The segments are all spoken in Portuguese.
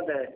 Santander.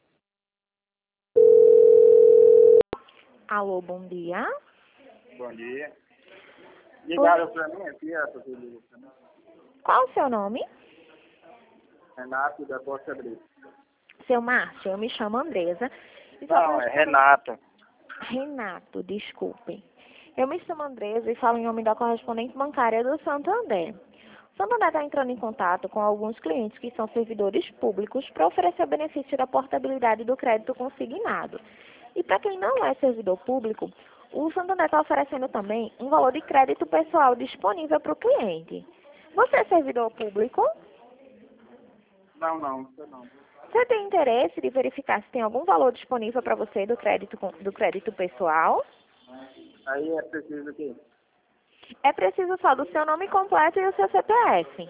Alô, bom dia. Bom dia. Ligaram para mim aqui, a pessoa ligou para mim. Qual o seu nome? Renato da Costa Brito. Seu Márcio, eu me chamo Andresa. E só Não, pra- é Renato. Renato, desculpe. Eu me chamo Andresa e falo em nome da correspondente bancária do Santander. O Santander está entrando em contato com alguns clientes que são servidores públicos para oferecer o benefício da portabilidade do crédito consignado. E para quem não é servidor público, o Santander está oferecendo também um valor de crédito pessoal disponível para o cliente. Você é servidor público? Não, isso não. Você tem interesse de verificar se tem algum valor disponível para você do crédito pessoal? Aí é preciso o quê? É preciso só do seu nome completo e o seu CPF.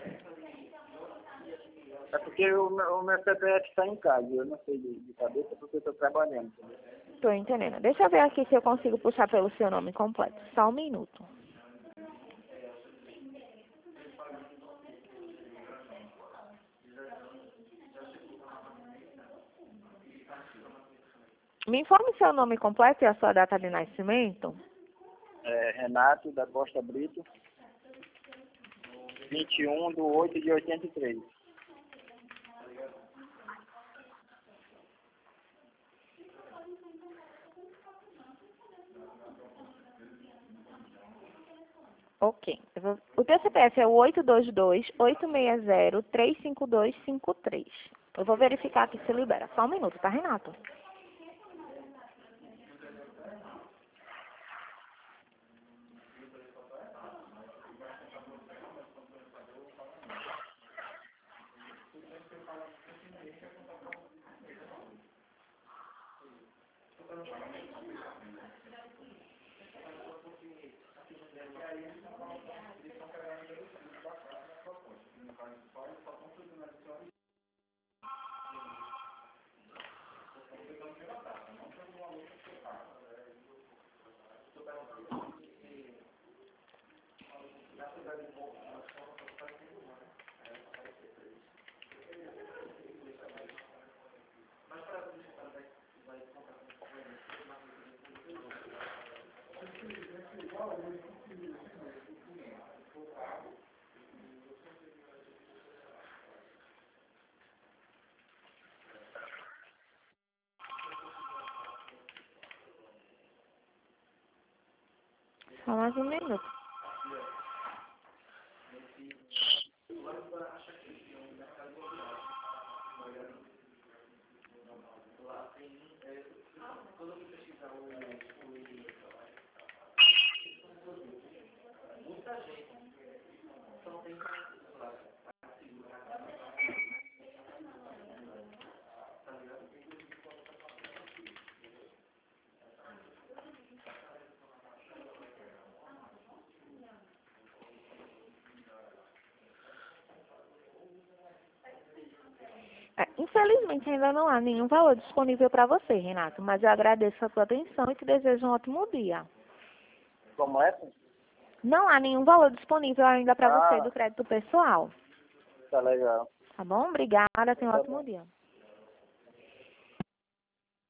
É porque o meu CPF está em casa, eu não sei de cabeça porque eu estou trabalhando. Entendeu? Estou entendendo. Deixa eu ver aqui se eu consigo puxar pelo seu nome completo. Só um minuto. Me informe seu nome completo e a sua data de nascimento. É Renato da Costa Brito, 21/8/83. Ok. O teu CPF é o 822-860-35253. Eu vou verificar aqui se libera. Só um minuto, tá, Renato? Só mais um minuto. Infelizmente ainda não há nenhum valor disponível para você, Renato, mas eu agradeço a sua atenção e te desejo um ótimo dia. Como é? Não há nenhum valor disponível ainda para você do crédito pessoal. Tá legal. Tá bom? Obrigada, tenha um Tá ótimo bom. dia.